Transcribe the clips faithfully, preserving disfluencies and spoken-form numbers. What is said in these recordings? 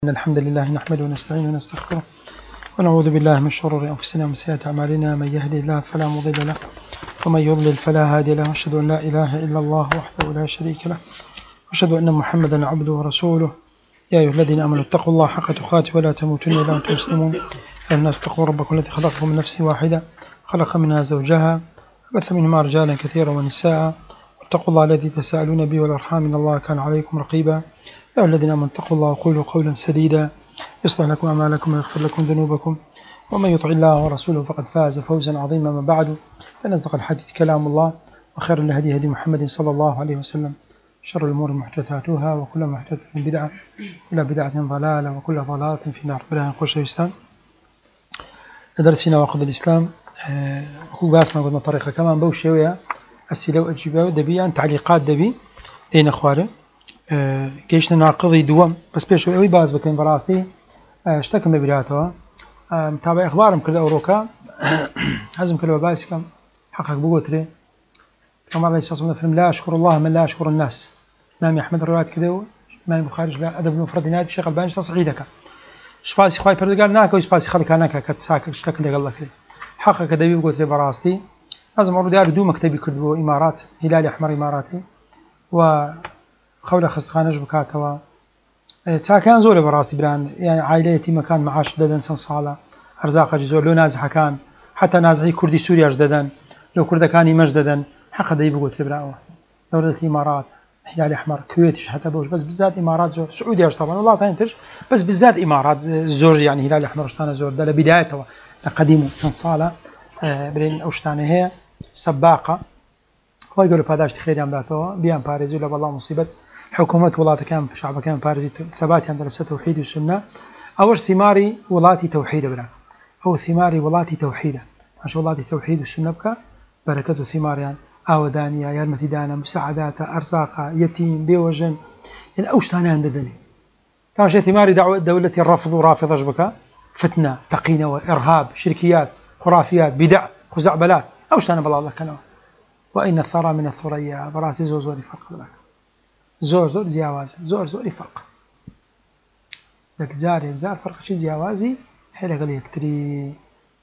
إن الحمد لله نحمده ونستعينه ونستغفره ونعوذ بالله من شرور أنفسنا ومن سيئات أعمالنا. من يهده الله فلا مضل له ومن يضلل فلا هادي له. أشهد أن لا إله إلا الله وحده لا شريك له وأشهد أن محمدا عبده ورسوله. يا أيها الذين آمنوا اتقوا الله حق تقاته ولا تموتن إلا وأنتم مسلمون. يا الناس اتقوا ربكم الذي خلقكم من نفس واحدة خلق منها زوجها وبث منهما رجالا كثيرا ونساء واتقوا الله الذي تساءلون به والأرحام إن الله كان عليكم رقيبا. يا الذين آمنوا اتقوا الله وقولوا قولا سديدا يصلح لكم أعمالكم ويغفر لكم ذنوبكم ومن يطع الله ورسوله فقد فاز فوزا عظيما. ما بعد، فإن أصدق الحديث كلام الله وخير الهدي هدي محمد صلى الله عليه وسلم. شر الأمور محدثاتها وكل محدثة بدعة وكل بدعة ضلالة وكل ضلالة في النار. بلا نقول الإسلام درسنا وقض الإسلام هو باس ما قلنا طريقة كمان بوشيوية السلو أجيبه دبي عن تعليقات دبي دين أخواره كيشنا ناقضي دوام بس بيشو أوي باز بكين براستي اشتكى مبيلاته متابع أخبارهم كل أوروكا هزم كل باسكم حقق بقوتري كما الله يسأل فيلم لا أشكر الله من لا أشكر الناس. إمام أحمد الروايات كذا إمام البخاري لا أدب المفرد نادي الشيخ الباني تصعيدك سباسي خواي بردقال ناكو سباسي خلك أنا كتساك اشتكى لك الله كذا حقق كذا بقوتري براستي لازم أرد دار دو مكتبي كردو إمارات هلال أحمر إماراتي و خولة خستخانج بكاتوا تاكان زور براستي بران يعني عائلتي مكان معاش ددن سن صالة أرزاق جزور لو نازح كان حتى نازحي كردي سوريا جددن لو كرد كاني مجددا حق دايب قلت براوه دولة الإمارات هلال أحمر كويتش حتى بوش بس بالذات إمارات زور سعودية طبعا والله تنتج بس بالذات إمارات زور يعني هلال أحمر وشتانه زور ده لبدايته قديم سن صالة برين أوشتانه هي سباقة هو يقولوا باداش تخير يوم ذاته بيان باريزي ولا والله مصيبة حكومة ولاته كان شعب كان باريزي ثبات عند دراسة توحيد والسنة أول ثماري ولاتي توحيد برا أو ثماري ولاتي توحيده عش ولاتي توحيد والسنة بك بركة ثمار يعني أودانية يرمتي دانا مساعدات أرزاق يتيم بيوجن يعني أوش تاني عند دني تعرف ثماري دعوة دولة الرفض ورافض أجبك فتنة تقينة وإرهاب شركيات خرافيات بدع خزعبلات أوش تاني بالله الله كانوا وإن الثرى من الثريا براسي زور زور فرق لك زور زور زياوازي زور زور فرق لك زار زار فرق شيء زياوازي حيلك اللي يكتري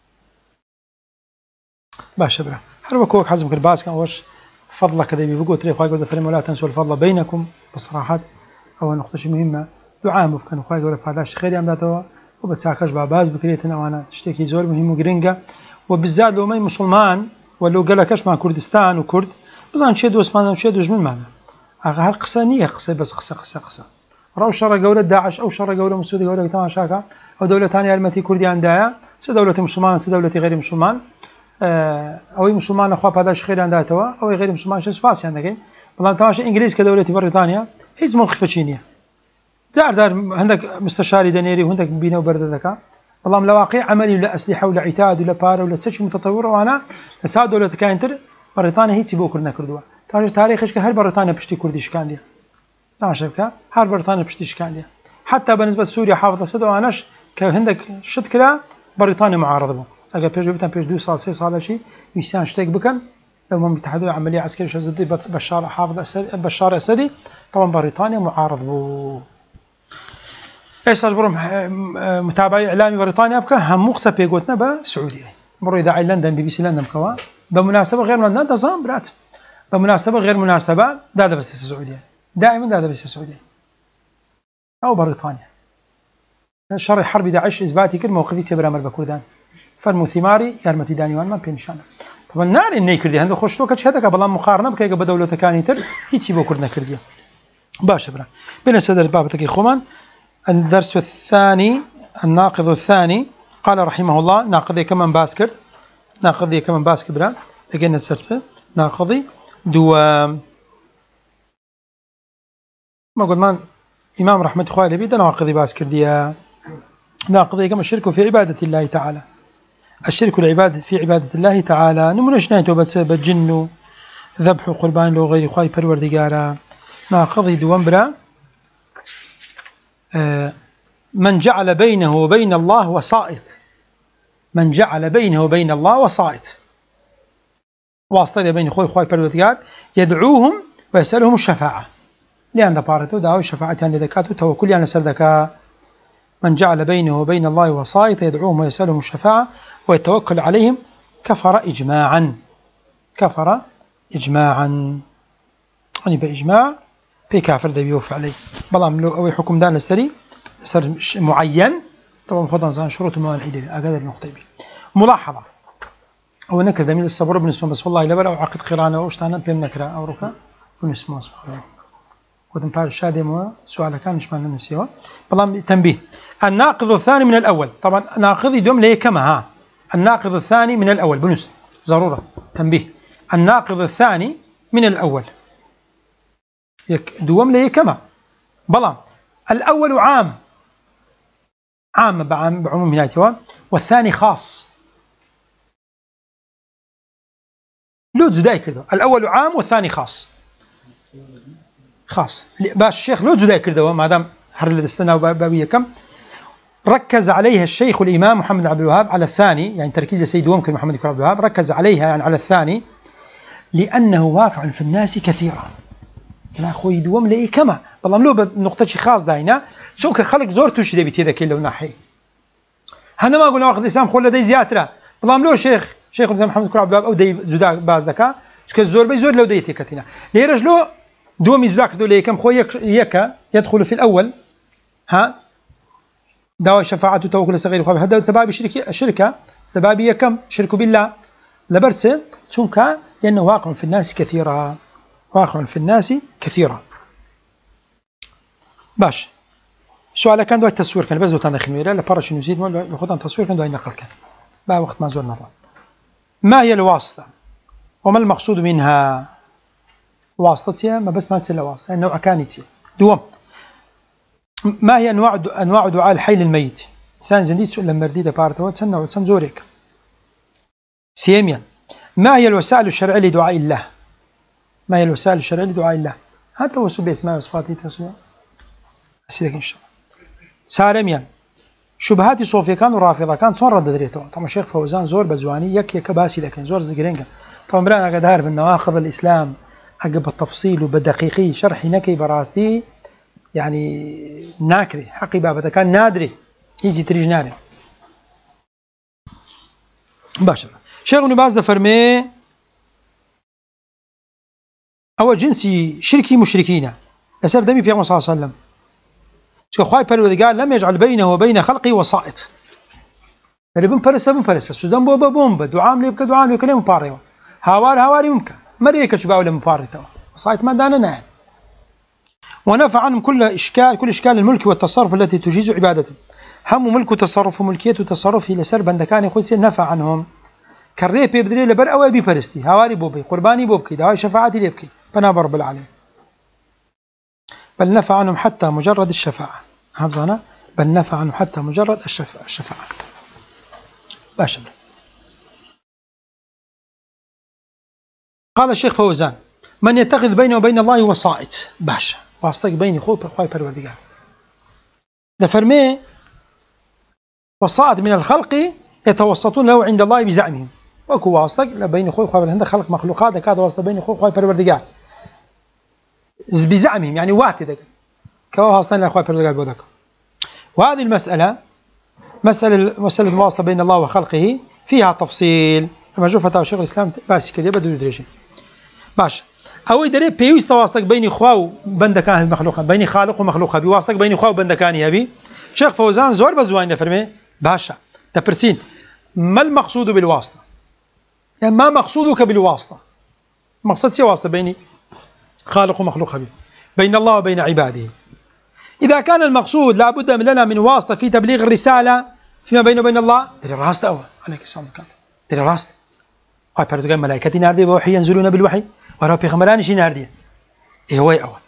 باش برا حلو كوك حزمك الباس كان وش فضلك كذا بيقول تري خواي يقول فريم ولا تنسوا الفضل بينكم بصراحة أو نقطة مهمة دعاء كانوا خواي يقول هذا خير يوم ذاته وبس هاكش بعباز بكريتنا وأنا تشتكي زور مهم وجرينجا وبالذات لو ما مسلمان ولو قال لكش مع كردستان وكرد بزان شيء دوس ما شيء دوس من معنا هذا قصة نية قصة بس قصة قصة قصة راو شر جولة داعش أو شر جولة مسعودية جولة تمام شاكا أو دولة ثانية المتي كردي عندها سدولة مسلمان سدولة غير مسلمان أو مسلمان أخوة هذا شخير عندها توا أو غير مسلمان شو سباس عندك والله تماشى إنجليز كدولة بريطانيا هيز موقف تشينيا دار دار عندك مستشاري دنيري وعندك بينا وبرد ذكاء والله ملاواقع عملي ولا أسلحة ولا عتاد ولا بار ولا تشي متطورة وأنا لساد دولة كاينتر بريطانيا هي تبو كردنا كردوا تاريخ تاريخش كهر بريطانيا بشتي كرديش كان دي تماشى كا هر بريطانيا بشتيش كان دي حتى بالنسبة لسوريا حافظة سدوا وأناش كهندك شد كلا بريطانيا معارضة بو أجا بيجو بتن بيجو دو صال سي صال شيء يسان شتيك بكن لو هم بيتحدوا عملية عسكرية شو زدي بشار حافظ أسد بشار أسدي طبعا بريطانيا معارض بو إيش تجبرهم متابعي إعلامي بريطانيا بكا هم مقصة بيجوتنا بسعودية مرة إذاعة لندن بي بي سي لندن كوا بمناسبة غير لندن ده زام برات بمناسبة غير مناسبة ده ده بس السعودية دائما ده ده بس السعودية أو بريطانيا شر حرب داعش إثباتي كل موقفي سبرا مر بكردان فرمو ثماري يرمتي دانيوان ما بينشانه طبعا نار إني كردي عنده خوش لوكش هذا قبل مقارنة بكي قبل دولة كاني تر هيتي بو كردنا كردية باش برا بين سدر بابتك خومن. الدرس الثاني الناقض الثاني قال رحمه الله ناقضي كمان باسكر ناقضي كمان باسكر برا لقينا السرسة ناقضي دوام ما قلت ما إمام رحمة خوالي بيدا ناقضي باسكر ديا ناقضي كما الشرك في عبادة الله تعالى الشرك العبادة في عبادة الله تعالى نمرش نايتو بس بجنو ذبح قربان لو غير خواي پروردگارا ناقضي دوام برا من جعل بينه وبين الله وسائط من جعل بينه وبين الله وسائط واسطة بين خوي خواي پروردگار يدعوهم ويسألهم الشفاعة لأن بارتو دعوا الشفاعة عن ذكاته توكل على سر ذكاء من جعل بينه وبين الله وسائط يدعوهم ويسألهم الشفاعة ويتوكل عليهم كفر إجماعا. كفر إجماعا يعني بإجماع في كافر ده بيوفى عليه. بلام لو أوي حكم دان السري سر معين طبعا فضلا شروط الموانعية أقدر النقطة بي. ملاحظة أو نكر دميل الصبر بالنسبة بس والله لبلا أو عقد قرانة واشتانا بين نكرة أو ركا بالنسبة سبحانه ودم فار الشادي مو سؤال كان مش معنى نسيوا. بلام تنبيه الناقض الثاني من الأول طبعا ناقض يدوم ليه كما ها الناقض الثاني من الأول بنس ضرورة تنبيه الناقض الثاني من الأول دوم ليه كما بلام الأول عام عام بعموم نهايته والثاني خاص لو زداي كده الأول عام والثاني خاص خاص باش الشيخ لو زداي كده ما دام هرل الاستثناء بابية كم ركز عليها الشيخ الإمام محمد عبد الوهاب على الثاني يعني تركيز سيد ممكن محمد عبد الوهاب ركز عليها يعني على الثاني لأنه واقع في الناس كثيرا لا خوي دوم لي كما والله لو بنقطة شيء خاص داينا شو كخلق زورتو شي دبي تذا كله ناحية هنا ما قلنا واخذ الإسلام خلا دي زياترة والله لو شيخ شيخ الإسلام محمد عبد الوهاب أو دي زدا باز دكا شو الزور بيزور لو ديتي كتينا ليه رجلو دوم يزداك دولي كم خوي يك يدخل في الأول ها دعوة شفاعة وتوكل صغير وخاف هذا سبب الشركة الشركة سبب كم شركوا بالله لبرسه سمكا لأنه واقع في الناس كثيرا واقع في الناس كثيرا باش سؤال كان دوي التصوير كان بس دوتان داخل ميرا لبارش نزيد ولا خدان تصوير كان دوي نقل كان بقى وقت ما زورنا مرة ما هي الواسطة وما المقصود منها واسطة ما بس ما تسلا واسطة النوع كانت دوم ما هي أنواع أنواع دعاء الحي للميت إنسان زنديد سؤال لما رديد بارته وتسنى وتسن زورك سيميا ما هي الوسائل الشرعية لدعاء الله ما هي الوسائل الشرعية لدعاء الله هذا وصول باسماء وصفاته تسوى أسيدك إن شاء الله سارميا شبهات صوفيا كان ورافضة كان صور رد دريته طبعا الشيخ فوزان زور بزواني يك يك باسي لكن زور زقرينجا طبعا برانا قد عارف النواقض الإسلام حق بالتفصيل وبدقيقي شرحي نكي براستي يعني ناكري حقي بابا كان نادري يجي تريج ناري باشا شيخ ابن باز فرمي أو جنسي شركي مشركين أسر دمي في صلى الله عليه وسلم خواي قال لم يجعل بينه وبين خلقه وسائط اللي بن فرس بن فرس السودان بوبا بومبا دعام لي بك دعام لي كلام باريو هوار هواري ممكن مريكا شباب ولا مفارته وسائط ما دانا نعم ونفى عنهم كل إشكال كل إشكال الملك والتصرف التي تجيز عبادته هم ملك وتصرف وملكية وتصرف لسر بندكان يقول سيد نفى عنهم كالريب يبدري لبر أو أبي فرستي هواري بوبي قرباني بوبكي دعاء شفاعتي ليبكي فنابر رب العالمين بل نفى عنهم حتى مجرد الشفاعة حفظنا بل نفى عنهم حتى مجرد الشفاعة, الشفاعة. باشا قال الشيخ فوزان من يتخذ بينه وبين الله وسائط باشا واسطك بيني خوي خوي پروردگار ده فرمي وسائط من الخلق يتوسطون له عند الله بزعمهم وكو واسطك بين خوي خوي عند خلق مخلوقات هذا واسطه بين خوي خوي پروردگار بزعمهم يعني واتدك كوا اصلا اخوي پروردگار بودك. وهذه المسألة مسألة مسألة الواسطة بين الله وخلقه فيها تفصيل كما شوف فتاوى شيخ الإسلام باسي كده بدو يدريجي باش أو يدري بيوست واسطك بين خواو بندكان المخلوقات بين خالق ومخلوقه بواسطك بين خواو بندكان أبي شيخ فوزان زور بزوين فرمي باشا تبرسين ما المقصود بالواسطة يعني ما مقصودك بالواسطة مقصد سي واسطة بين خالق ومخلوق به بين الله وبين عباده. إذا كان المقصود لابد لنا من واسطة في تبليغ الرسالة فيما بينه وبين الله ترى راست أول عليك السلام ترى راست هاي بردو قال ملائكة ناردي بوحي ينزلون بالوحي وراه بيغمران شي ناردي إيه هو أول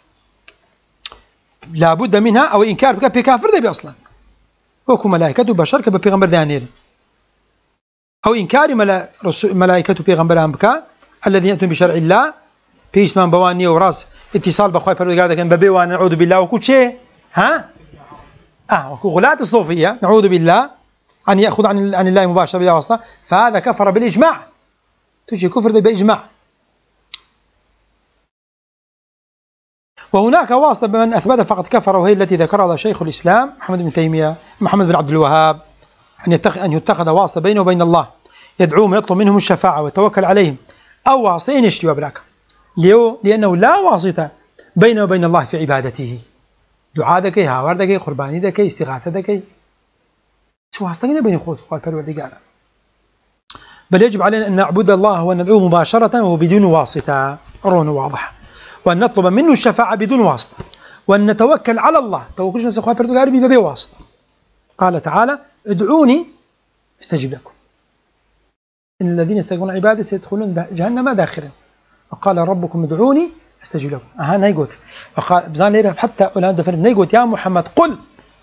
لابد منها أو إنكار بك بكافر ذي أصلا وكو ملائكة بشر كبيغمبر دانير أو إنكار ملائكة بيغمبران بك الذين يأتون بشرع الله بيسمان بواني وراس اتصال بخواي بردو قال ببي وانا نعوذ بالله وكو شيء ها اه وكو غلاة الصوفية نعوذ بالله أن يأخذ عن عن الله مباشرة بلا واسطة فهذا كفر بالإجماع تجي كفر بإجماع. وهناك واسطة بمن أثبت فقد كفر، وهي التي ذكرها شيخ الإسلام محمد بن تيمية محمد بن عبد الوهاب، أن يتخذ أن يتخذ واسطة بينه وبين الله يدعوهم ويطلب منهم الشفاعة ويتوكل عليهم، أو واسطين يشتوا براك، لأنه لا واسطة بينه وبين الله في عبادته. دعاء دكي، هاور دكي، قرباني دكي، استغاثة دكي، واسطة بين خوت خوات الوردقار. بل يجب علينا أن نعبد الله وندعوه مباشرة وبدون واسطة، رون واضح، وأن نطلب منه الشفاعة بدون واسطة، وأن نتوكل على الله توكلنا سخوات الوردقار ببي واسطة. قال تعالى: ادعوني استجب لكم، إن الذين يستكبرون عبادي سيدخلون جهنم داخرا، وقال ربكم ادعوني استجب لكم. أها نيقوت، وقال بزان ليرة حتى أولاد دفن نيقوت يا محمد قل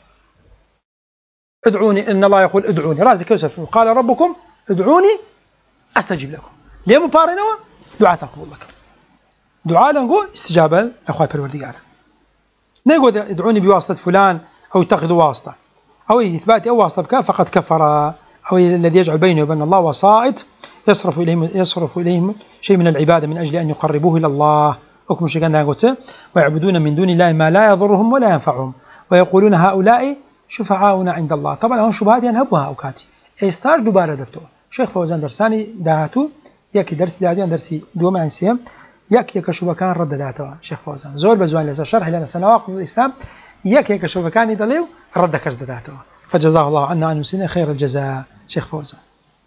ادعوني، إن الله يقول ادعوني رازق يوسف، وقال ربكم ادعوني استجب لكم. ليه مقارنة؟ دعاء تقبل لك، دعاء نقول استجابة لأخوة الوردقار. نيقوت ادعوني بواسطة فلان أو اتخذوا واسطة أو إثبات أو واسطة بك فقد كفر، أو الذي يجعل بينه وبين الله وسائط يصرف إليهم يصرف إليهم شيء من العبادة من أجل أن يقربوه إلى الله، حكم شيء ويعبدون من دون الله ما لا يضرهم ولا ينفعهم، ويقولون هؤلاء شفعاؤنا عند الله. طبعا هون شبهات ينهبها أوقاتي إستار دوباره دفتو شيخ فوزان درساني دهاتو ياكي درس دهاتو درسي دوما عن سيم ياكي كشوفه كان رد دهاتو شيخ فوزان زور بزوان لسا شرح لنا سنواقض الإسلام ياكي كشوفه كان يدليو رد كرز دهاتو، فجزاه الله عنا عن المسلمين خير الجزاء شيخ فوزان.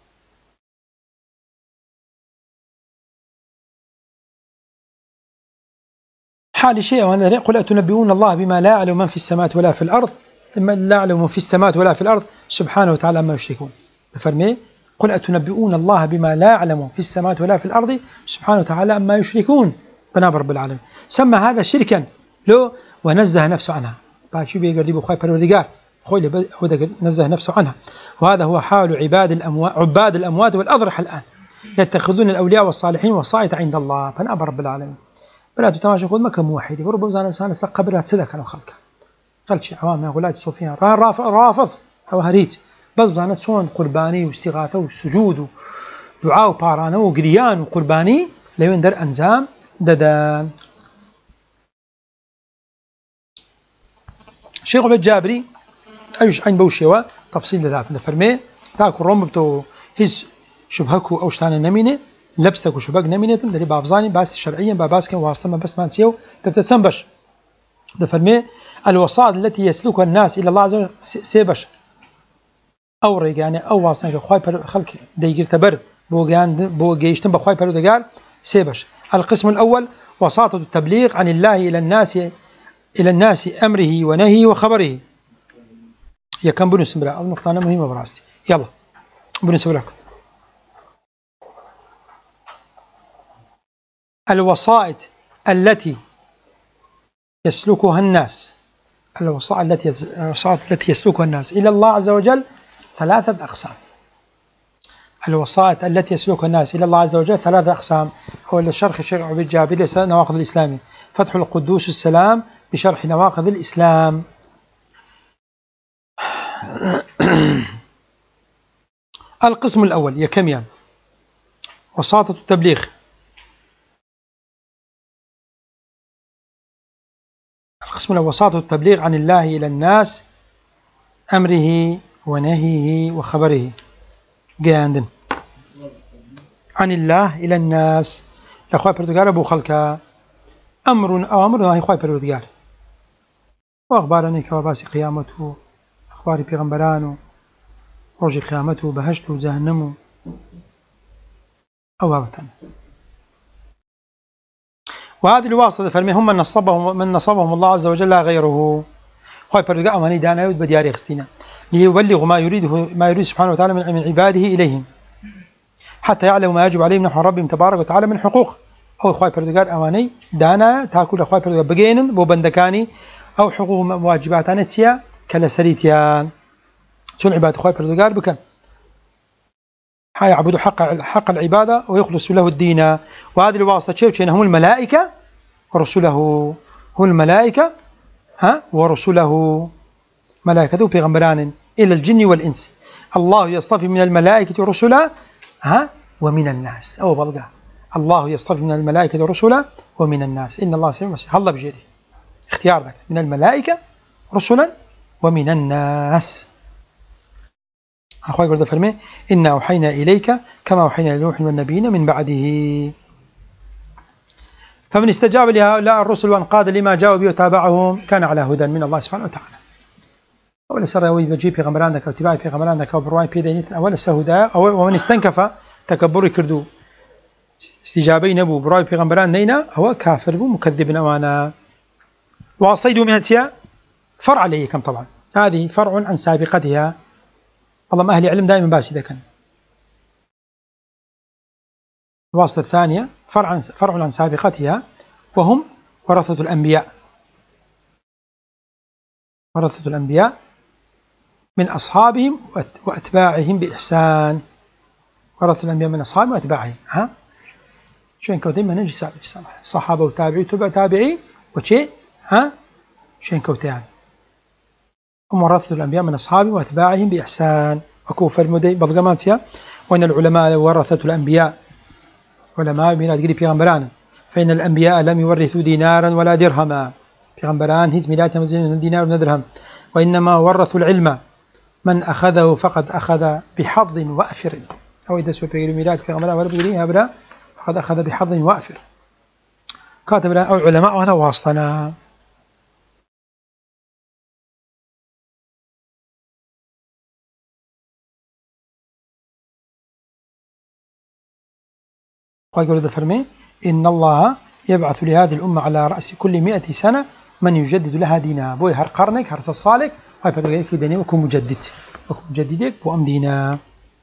حال شيء وأنا قل أتنبئون الله بما لا يعلم من في السماوات ولا في الأرض، من لا يعلم من في السماوات ولا في الأرض سبحانه وتعالى ما يشركون. بفرمي قل أتنبئون الله بما لا يعلم في السماوات ولا في الأرض سبحانه وتعالى ما يشركون، بناب رب العالمين. سمى هذا شركا له ونزه نفسه عنها. بعد شو بيقدر يبغى خايف الودقار خوي نزه نفسه عنها. وهذا هو حال عباد الأموات عباد الأموات والأضرحة الآن، يتخذون الأولياء والصالحين وصائت عند الله، فناب رب العالمين. بلا تتماشى خذ مكان موحد وربما زان إنسان سقبلها تسدك كانوا خلقها قلت شيء عوام يقول لا تصوفيها رافض رافض أو هريت بس بزانت صون قرباني واستغاثة وسجود ودعاء وبارانة وقريان وقرباني ليون در أنزام ددان. شيخ عبد الجابري أيش عين بوشيوا تفصيل ذات فرمي تاكل رم بتو هز شبهكو أو شتان النمينة لبسك وشبك نمينة دري بابزاني بس شرعيا باباس كان واسطة بس ما نسيو تبتسمبش دفرمي الوسائط التي يسلكها الناس إلى الله عز وجل سيبش أو رجعني أو واسطة خواي بر خلق ديجر تبر بوجان بوجيشتن بخواي بر دجال سيبش. القسم الأول وساطة التبليغ عن الله إلى الناس إلى الناس أمره ونهيه وخبره. هي كم بنو سمرة أو نقطة مهمة براستي يلا بنو سمرة. الوسائط التي يسلكها الناس الوسائط التي الوسائط التي يسلكها الناس إلى الله عز وجل ثلاثة أقسام. الوسائط التي يسلكها الناس إلى الله عز وجل ثلاثة أقسام. هو الشرح الشيخ عبد الجابري نواقض الإسلام فتح القدوس السلام بشرح نواقض الإسلام. القسم الأول يكميان وساطة التبليغ. القسم الأول وساطة التبليغ عن الله إلى الناس أمره ونهيه وخبره. جاندن عن الله إلى الناس لأخوة بردقار أبو خلقا أمر أو أمر نهي أخوة بردقار وأخبارني كواباس قيامته أخبار بيغمبرانه رجي قيامته بهشته جهنمه أو هابتان. وهذه الواسطة فرمي هم من نصبهم من نصبهم الله عز وجل لا غيره. خوي بردقاء أماني دانا يود بدياري خستينا ليبلغوا ما يريده ما يريد سبحانه وتعالى من عباده إليهم حتى يعلموا ما يجب عليهم نحو ربهم تبارك وتعالى من حقوق. أو خوي بردقاء أماني دانا تأكل خوي بردقاء بجينن بوبندكاني أو حقوق واجبات نتيا كلا سريتيان شون عبادة خوي بردقاء بكن يعبدوا حق حق العبادة ويخلصوا له الدين. وهذه الواسطة شيء هم الملائكة ورسله هم الملائكة ها ورسله ملائكته بيغمبران إلى الجن والإنس. الله يصطفي من الملائكة رسلا ها ومن الناس أو بلغة الله يصطفي من الملائكة رسلا ومن الناس إن الله سميع بصير. الله بجيري اختيار ذلك من الملائكة رسلا ومن الناس. أخوي قرد فرمي إنا أوحينا إليك كما أوحينا لنوح والنبيين من بعده. فمن استجاب لهؤلاء الرسل وانقاد لما جاءوا به وتابعهم كان على هدى من الله سبحانه وتعالى. أولا سر يوي بجي في غمرانك أو تباعي في غمرانك أو برواي بيدينيت أولا سهدا أو ومن استنكف تكبر كردو استجابي نبو برواي في غمران نينا هو كافر بو مكذب نوانا. وأصيدوا من هاتيا فرع عليكم طبعا، هذه فرع عن سابقتها. والله ما أهل علم دائما باسي ذكا. الواسطة الثانية فرع عن فرع عن سابقتها وهم ورثة الأنبياء. ورثة الأنبياء من أصحابهم وأتباعهم بإحسان. ورثة الأنبياء من أصحابهم وأتباعهم. ها شو كوتين ما نجي سالف السماح صحابة وتابعي تبع تابعي وشيء ها شو كوتين هم ورثة الأنبياء من أصحابهم وأتباعهم بإحسان. وكوفر المدي بضغماتيا وإن العلماء ورثة الأنبياء علماء ميلاد قريب پیغمبران فإن الأنبياء لم يورثوا دينارا ولا درهما. پیغمبران هیچ ميلاد مزين دينار ولا درهم، وإنما ورثوا العلم من أخذه فقد أخذ بحظ وأفر. أو إذا سوى ميلاد پیغمبران ولا بقولين هبرا فقد أخذ بحظ وأفر. كاتب أو علماء وأنا واسطنا. ويقول فرمي إن الله يبعث لهذه الأمة على رأس كل مئة سنة من يجدد لها دينها. بوي هر قرنك هر صالك هاي فرقيك في دينه وكم مجدد وكم مجددك وأم دينا.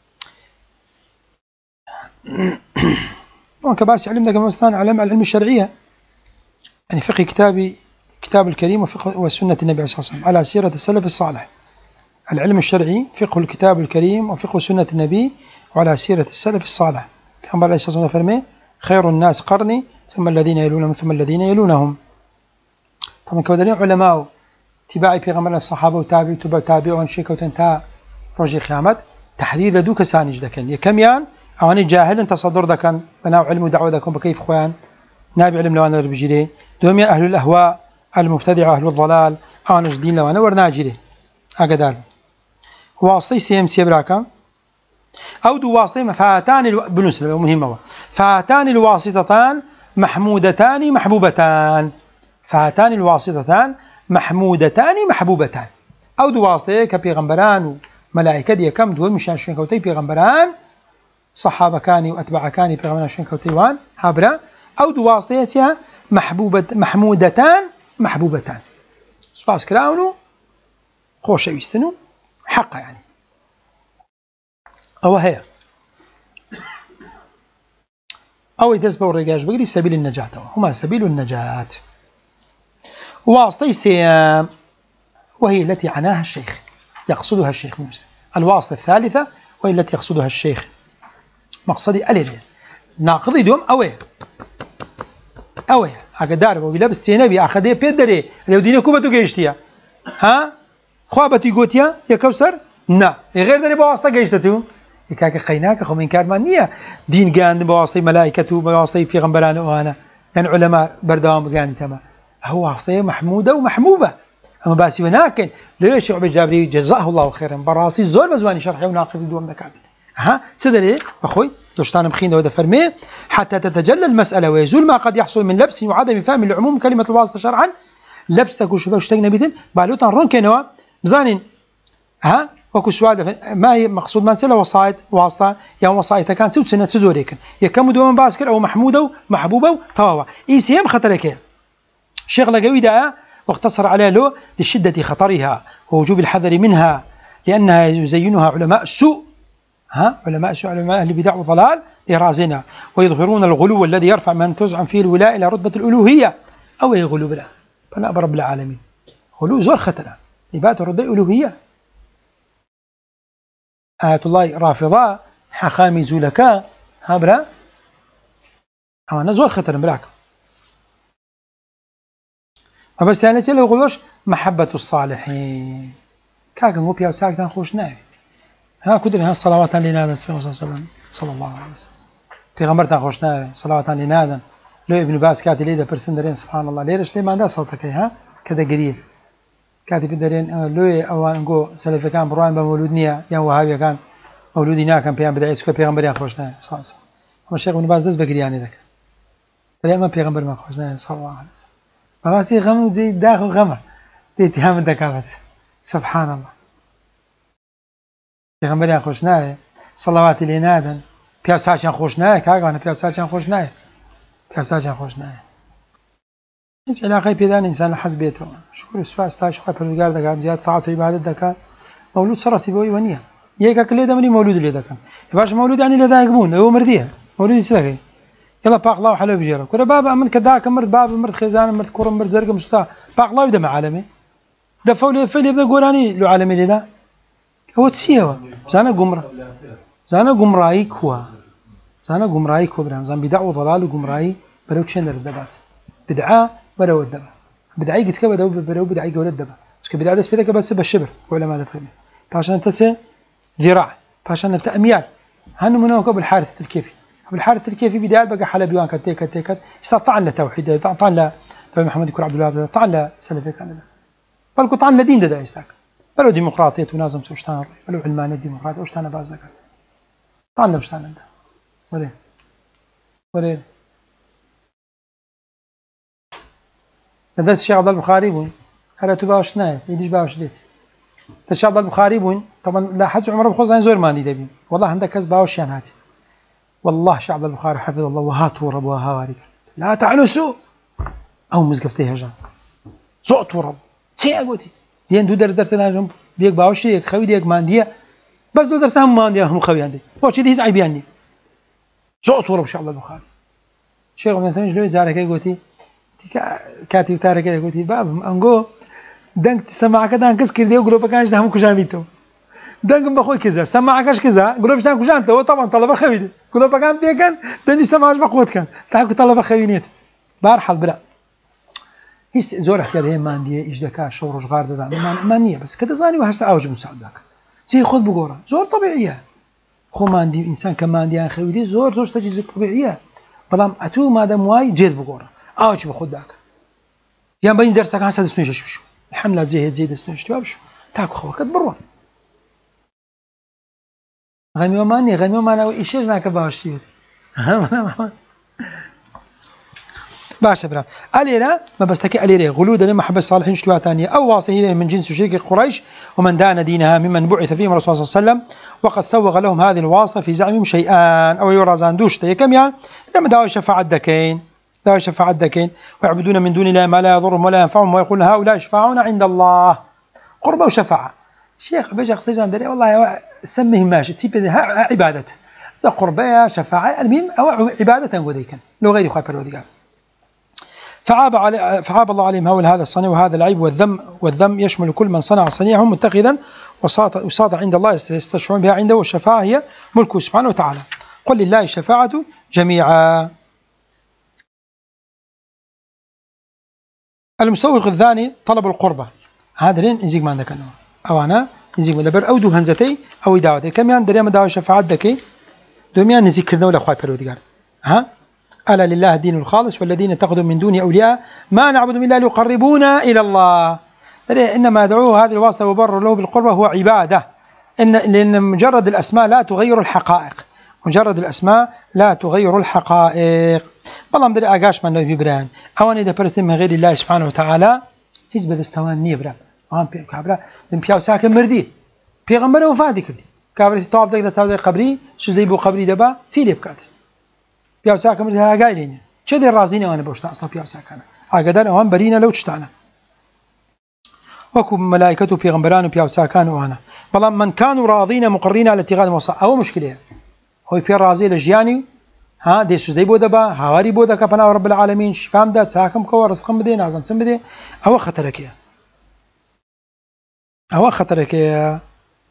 وكباس علمنا كما مثلا علم العلم الشرعية يعني فقه كتاب كتاب الكريم وفقه وسنة النبي صلى الله عليه وسلم على سيرة السلف الصالح. العلم الشرعي فقه الكتاب الكريم وفقه سنة النبي وعلى سيرة السلف الصالح. پیغمبر علیه الصلاة والسلام فرمي خير الناس قرني ثم الذين يلونهم ثم الذين يلونهم. طبعا كودرين علماء تباعي پیغمبر الصحابة وتابعي وتبع تابعون شيكا وتنتا رجي قيامت تحذير لدو كسانيج دكن يكميان اواني جاهل تصدر دكن بناو علم ودعوة دكن بكيف خوان نابي علم لوانا ربجيري دوميان أهل الأهواء المبتدعة أهل الضلال اوانش دين لوانا ورناجيري اقدال. واسطي سيم سيبراكا أو دو واسطة مفاتان الو... بالنسبة مهمة فاتان الواسطتان محمودتان محبوبتان. فاتان الواسطتان محمودتان محبوبتان. أو دو واسطة كبيغمبران وملائكة دي كم دول مشان شوين كوتي بيغمبران صحابة كاني وأتباع كاني بيغمبران شوين كوتي وان هابرا. أو دو واسطة محبوبة محمودتان محبوبتان. سباس كراونو خوش يستنو حقا يعني أو هي أو يدرس بورجاج بقري سبيل النجاة هما سبيل النجاة. واسطة سيام وهي التي عناها الشيخ يقصدها الشيخ موسى. الواسطة الثالثة وهي التي يقصدها الشيخ مقصدي أليل ناقضي دوم أوي أوي هكذا وبيلبس تينبي أخذيه بيدري لو دينه كوبتو جيشتيا ها خوابتي قوتيا يا كوسر نا غير ذلك بواسطة جيشتتو يكاك قيناك خو من كارمان نية دين قاند بواسطة ملائكته بواسطة پیغمبران وانا يعني علماء بردوام قاند تما هو واسطة محمودة ومحموبة. أما باسي وناكن ليش عبد الجابري جزاه الله خيرا براسي زور بزواني شرحي وناقض دوام دكاتره ها سدري أخوي دوشتان مخين وده فرمي حتى تتجلى المسألة ويزول ما قد يحصل من لبس وعدم فهم العموم كلمة الواسطة شرعا. لبسك وشبه وشتقنا بيتن بالوتان رون كنوا بزانين ها وكو سؤال ما هي مقصود ما نسأله وصايت واسطة يا وصايتها كانت سوت سنة تزوريك يكمل دوما باسكر أو محمودة ومحبوبة وطواوة إيسيم خطرك شغلة قويدة واقتصر عليها له لشدة خطرها ووجوب الحذر منها لأنها يزينها علماء السوء ها علماء السوء علماء أهل البدع والضلال لرازنا ويظهرون الغلو الذي يرفع من تزعم فيه الولاء إلى رتبة الألوهية أو يغلو بلا فلا برب العالمين غلو زور خطرة إبادة رتبة الألوهية. آيات الله رافضة حخامي زولكا هابرا أنا زور خطر براك ما بس يعني لو غلوش محبة الصالحين كاكن هو بياو ساكتان خوش ناي ها كدري ها صلوات لنا صلى الله عليه وسلم صلى الله عليه وسلم في غمرتان خوش ناي صلوات لنا لو ابن باس كاتي ليدا برسندرين سبحان الله ليش ليه ما عنده صوتك ها كذا قليل كاتب الدرين لوي أو أنجو سلف كان براين بمولودنيا يا وهابي كان مولودنا كان بيان بدأ يسكت بيان بدأ خوشنا صاص هم الشيخ ابن باز دز بقرياني ذاك ترى ما بيان بدأ ما خوشنا صلى الله عليه وسلم مراتي غم زي داخل غمه اتهام الدكافة سبحان الله بيان بدأ خوشنا صلوات لنادن بيان ساعة خوشنا كأنا بيان ساعة خوشنا بيان ساعة خوشنا إنس علاقة بيدان إنسان حسبيته شكر سفاس تاش خاطر رجال ذكر زيادة طاعة عبادة ذكر مولود صرتي بوي ونيا يك كل ده مني مولود اللي ذكر يباش مولود يعني اللي يقبون هو مرديه مولود يسلقي يلا باق الله وحلو بجيره كل بابا من كذاك مرد باب مرد خزان مرد كرم مرد زرق مستا باق الله يبدا مع عالمي دفعوا لي فيلم يبدا قولاني له عالمي لذا هو تسيوا زانا قمرة زانا قمراي كوا زانا قمراي كوا برام زان بدع وضلال وقمراي بلو تشندر الدبات بدعة بلو الدبا بدعي قد كبا دو بلو بدعي قول الدبا مش كبدعة دس بيدك بس بالشبر ولا ما تفهم عشان تسي ذراع عشان نبتأ أميال هنو منو قبل الحارث الكيفي بالحارث الكيفي بدايات بقى حلبيوان كتي كتي كت استطاع للتوحيد طعن لا محمد يكون عبد الوهاب طعن لا سلفي كان بل طعن لدين ده يستاك بلو ديمقراطية ونازم سوشتان بلو علمانية ديمقراطية وشتان باز ذاك طعن وشتان ده وليه وليه درس الشيخ عبد البخاري بون هلا تباوش نايف يديش باوش ديت الشيخ عبد البخاري بون طبعا لا حج عمره بخوز عن زور ما ندي دبي والله عندك كذا باوش يعني هاتي والله شعب البخاري حفظ الله وهات ورب وهارك لا تعنسوا او مزقفتي هجان صوت ورب سي اقوتي دين دو در درتنا جنب بيك باوش يك خوي ديك مانديه بس دو درت هم مانديه هم خوي عندي واش دي زعيب يعني صوت ورب شعب البخاري شيخ ابن ثمين جلوي زارك يقوتي كاتب تارك يقوتي باب انغو دنك تسمع كذا انكس كردي وقلوب كانش هم كجانيتو دنك بخوي كذا سمعكش كذا قلوب شتان كجانته طبعا طلبه خويده قلوب كان بيكن دني سمعش بقوت كان تاكو طلبه خوينيت بارحل بلا هيس زور احتياج هي ما عندي ايش دكا شورج غار ده ما نيه بس كذا زاني وهشت اوج مساعدك زي خذ بقوره زور طبيعيه خو ما عندي انسان كما عندي خويدي زور زور تجي طبيعيه بلام اتو ما دام واي جيد بقوره اوج بخدك يا بين درسك هسه اسميش شو الحمله زي زي اسميش تبابش تاكو خو كتبروا غني ماني غني ما انا ايش هناك باشي باش برا الينا ما بستكي اليري غلود لمحبه الصالحين شتوى ثانيه او واصله من جنس شرك قريش ومن دان دينها ممن بعث فيهم الرسول صلى الله عليه وسلم وقد سوغ لهم هذه الواسطه في زعمهم شيئان او يرازان دوش كم يعني لما داوا شفاعه دكين داوا شفاعه دكين ويعبدون من دون الله ما لا يضرهم ولا ينفعهم ويقول هؤلاء يشفعون عند الله قربه وشفاعه شيخ بيجي خصيجان دري والله سميه ماشي تسيب عبادته ذا قربة شفاعة المهم أو عبادة وديكا لو غير خاطر وديكا فعاب على فعاب الله عليهم هول هذا الصنيع وهذا العيب والذم والذم يشمل كل من صنع صنيعهم متخذا وصاد عند الله يستشفعون بها عنده والشفاعة هي ملكه سبحانه وتعالى قل لله الشفاعة جميعا. المسوغ الثاني طلب القربة هذا لين نزيق ما عندك أو أنا نزيق ولا بر أو دو هنزتي أو دعوتي كم يعني دريم دعوة شفاعة دكي دوميان نزيق كذا ولا خواي بروديجار ها ألا لله الدين الخالص والذين اتخذوا من دونه أولياء ما نعبد من الله ليقربونا إلى الله إنما دعوه هذه الواسطة وبر له بالقربة هو عبادة إن لأن مجرد الأسماء لا تغير الحقائق مجرد الأسماء لا تغير الحقائق والله مدري أقاش من نبي بران أو أنا إذا برسم من غير الله سبحانه وتعالى حزب الاستوان نيبرا وهم بي كابرا من بياو ساكن مردي بيغمبر وفادي كردي كابرا تواب دقيقة تواب قبري شو زي بو قبري دبا سيلي بكات بياو ساكن مردي هلا قايلين شو دي الرازين وانا بوشتا أصلا بياو ساكن أقدر أوان برينا لو تشتانا وكو ملائكته بيغمبران وبياو ساكن وانا والله من كانوا راضين مقرين على اتخاذ المصا أو مشكلة هو بيا رازي لجياني ها دي سوزي بودا با هواري بودا كفنا رب العالمين شفام دا تساكم كو رزقم بدي نازم سم بدي او خطرك يا او خطرك يا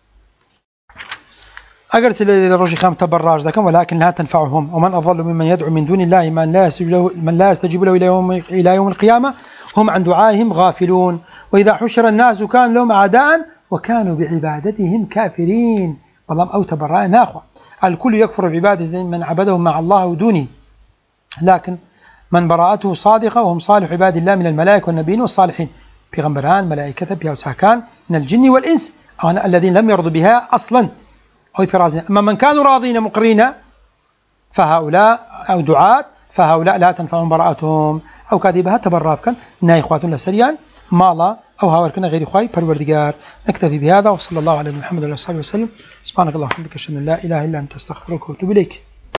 اقرت للرجل خام تبراج ذاك ولكن لا تنفعهم ومن اضل ممن يدعو من دون الله من لا يستجيب له من لا يستجيب له الى يوم الى يوم القيامه هم عن دعائهم غافلون واذا حشر الناس كان لهم اعداء وكانوا بعبادتهم كافرين والله او تبرأ ناخذ الكل يكفر بعبادة من عبدهم مع الله ودونه لكن من براءته صادقة وهم صالح عباد الله من الملائكة والنبيين والصالحين بيغمبران ملائكة بيوتساكان من الجن والإنس أو الذين لم يرضوا بها أصلا أو برازين. أما من كانوا راضين مقرين فهؤلاء أو دعاة فهؤلاء لا تنفعهم براءتهم أو كاذبها تبرابكا ناي إخواتنا سريعا مالا أو هاوركنا غير إخوائي بالوردقار. نكتفي بهذا وصلى الله على محمد وعلى آله وصحبه وسلم. سبحانك اللهم وبحمدك أشهد أن لا إله إلا أنت أستغفرك وأتوب إليك.